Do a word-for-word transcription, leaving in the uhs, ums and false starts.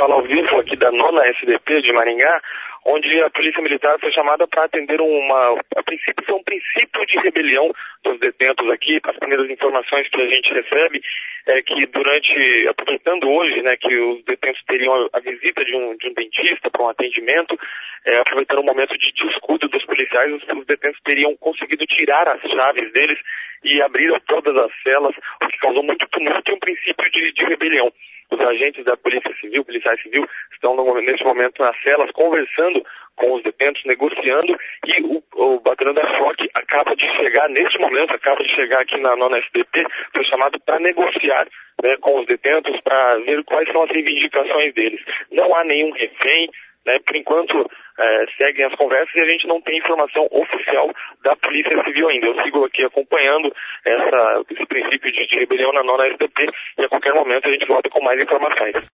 fala ao vivo aqui da nona S D P de Maringá, onde a Polícia Militar foi chamada para atender uma, a princípio foi um princípio de rebelião dos detentos aqui. As primeiras informações que a gente recebe é que durante, aproveitando hoje, né, que os detentos teriam a, a visita de um, de um dentista para um atendimento, é, aproveitando o momento de descuido dos policiais, os, os detentos teriam conseguido tirar as chaves deles e abriram todas as celas, o que causou muito tumulto e um princípio de, de rebelião. Os agentes da Polícia Civil, policiais civil, estão no, nesse momento nas celas conversando com os detentos, negociando, e o, o batalhão da choque acaba de chegar, neste momento, acaba de chegar aqui na nona S D P, foi chamado para negociar, né, com os detentos, para ver quais são as reivindicações deles. Não há nenhum refém, né, por enquanto é, seguem as conversas e a gente não tem informação oficial da Polícia Civil ainda. Eu sigo aqui acompanhando essa, esse princípio de, de rebelião na nona S D P e a qualquer momento a gente volta com mais informações.